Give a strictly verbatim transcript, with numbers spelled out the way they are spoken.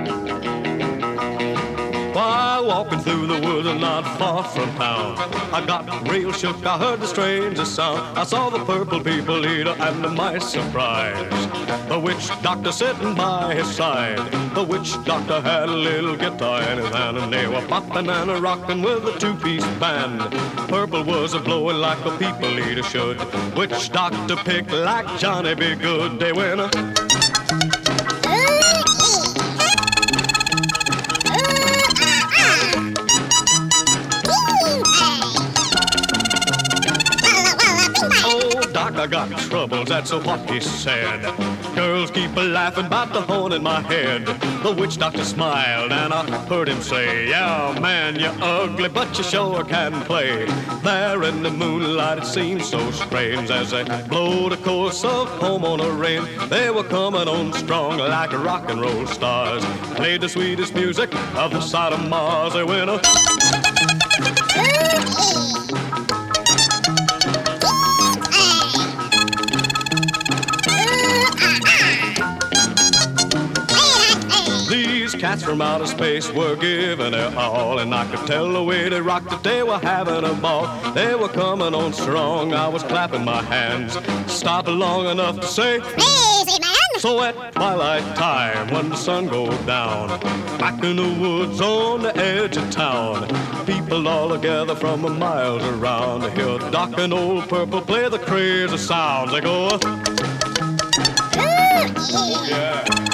While walking through the woods not far from town, I got real shook, I heard the strangest sound. I saw the purple people eater, and to my surprise, the witch doctor sitting by his side. The witch doctor had a little guitar in his hand, and they were popping and a rocking with a two-piece band. Purple was a-blowing like a people eater should. Witch doctor picked like Johnny B. Good. They went a I got troubles, that's what he said. Girls keep a-laughing about the horn in my head. The witch doctor smiled and I heard him say, yeah, man, you're ugly, but you sure can play. There in the moonlight it seemed so strange as they blowed a chorus of Home on a Range. They were coming on strong like rock and roll stars. Played the sweetest music of the side of Mars. They went a cats from outer space were giving their all, and I could tell the way they rocked that they were having a ball. They were coming on strong, I was clapping my hands, stopping long enough to say, easy, man! So at twilight time, when the sun goes down, back in the woods on the edge of town, people all together from miles around to hear Doc and Old Purple play the crazy sounds. They go, ooh, yeah.